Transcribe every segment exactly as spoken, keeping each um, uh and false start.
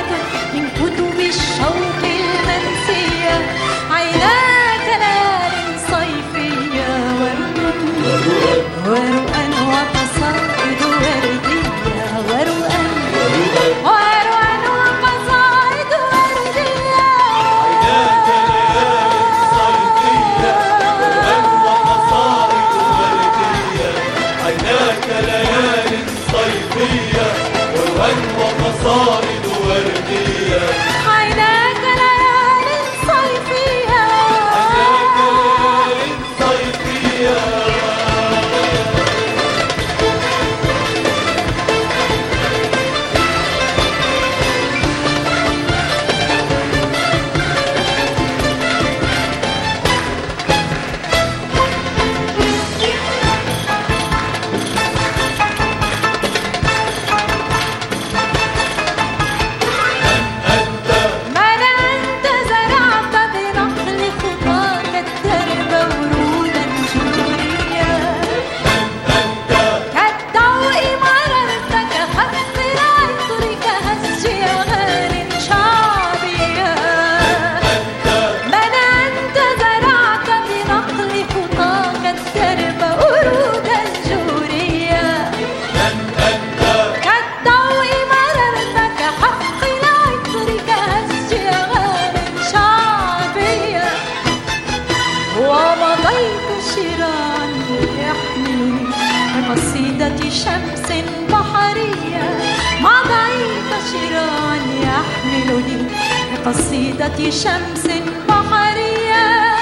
من كتب الشوق المنسية. عيناك ليال صيفية ورؤى ورؤى وقصائد وردية ورؤى ورؤى وقصائد وردية. عيناك ليال صيفية ورؤى وقصائد وردية. عيناك ليال صيفية ورؤى وقصائد وردية. عيناك ليال صيفية عيناك ليال صيفية. من أنت زرعت بنقل خطاك الدرب ورودا جورية. كالضوء مررت كخف العطر كهز أغانٍ شعبية. من أنت زرعت بنقل خطاك الدرب ورودا جورية. كالضوء مررت كحق العطر كهز أغانٍ شعبية. ومضيت شراعا يحملني بقصيدة شمس بحرية. مضيت شراعا يحملني بقصيدة شمس بحرية.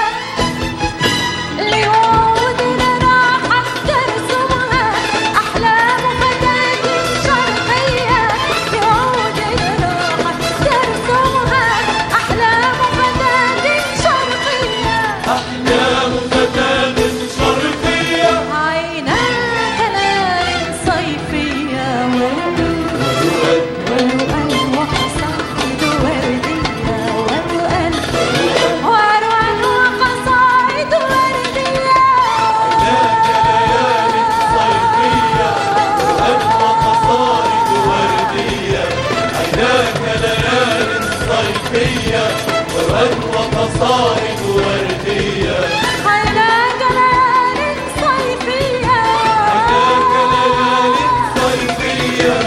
لوعود راحت ترسمها أحلام فتاة شرقية. لوعود راحت ترسمها أحلام فتاة شرقية. أحلام فتاة شرقية. عيناك ليال صيفية ورؤى ورؤى وقصائد وردية. ورؤى ورؤى وقصائد وردية. عيناك ليال صيفية ورؤى وقصائد وردية. عيناك ليال صيفية ورؤى وقصائد وردية. عيناك ليال صيفية. عيناك ليال صيفية.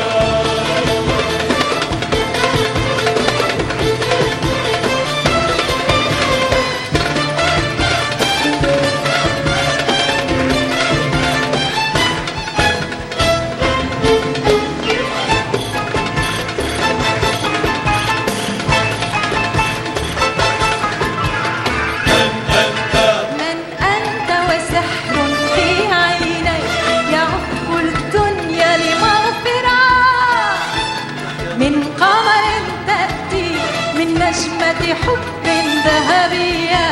من أنت وسحر في عينيك يعف الدنيا لمغفرة. من قمر تأتي من نجمة حب ذهبية.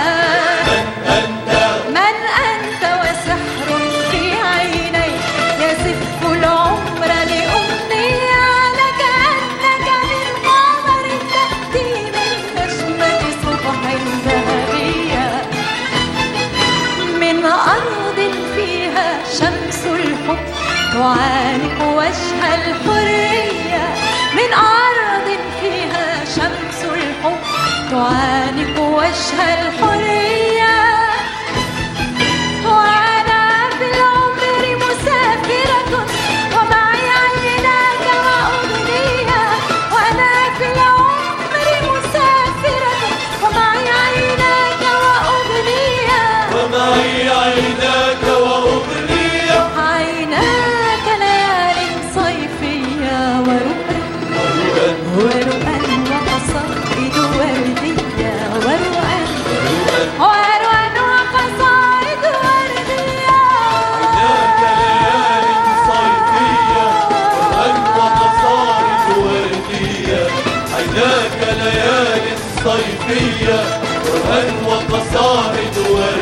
من أنت وسحر في عينيك يزف العمر لأمنية. لكأنك من قمر تأتي من نجمة صبح ذهبية. من أرض فيها شمس الحب تعانق وجه الحرية. من أرض فيها شمس الحب تعانق وجه الحرية. وأنا في العمر مسافرة ومعي عيناك وأغنية. وأنا في العمر مسافرة ومعي عيناك وأغنية. ومعي عيناك وأغنية. عيناك ليال صيفية ورؤى ورؤى وقصائد وردية. ورؤى ورؤى وقصائد وردية. عيناك ليال صيفية ورؤى وقصائد وردية. عيناك ليال صيفية ورؤى وقصائد وردية.